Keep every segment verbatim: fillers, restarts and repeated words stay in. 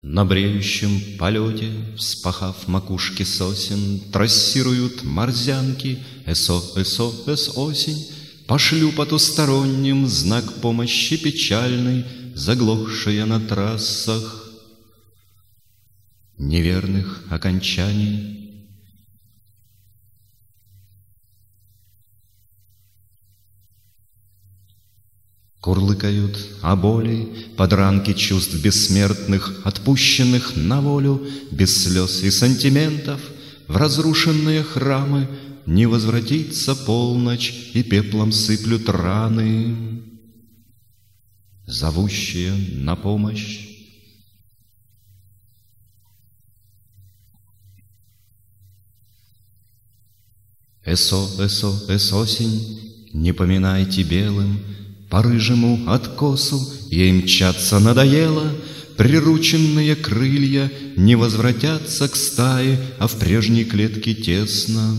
На бреющем полете, вспахав макушки сосен, трассируют морзянки «Эсо, эсо, эс осень». Пошлю потусторонним знак помощи печальный, заглохшая на трассах неверных окончаний. Курлыкают о боли подранки чувств бессмертных, отпущенных на волю, без слез и сантиментов, в разрушенные храмы не возвратится полночь, и пеплом сыплют раны, зовущие на помощь. Эсо, эсо, эс осень, не поминайте белым, по рыжему откосу ей мчаться надоело, прирученные крылья не возвратятся к стае, а в прежней клетке тесно.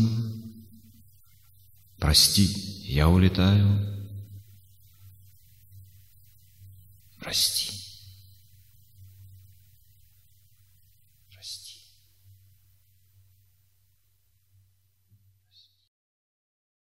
Прости, я улетаю. Прости.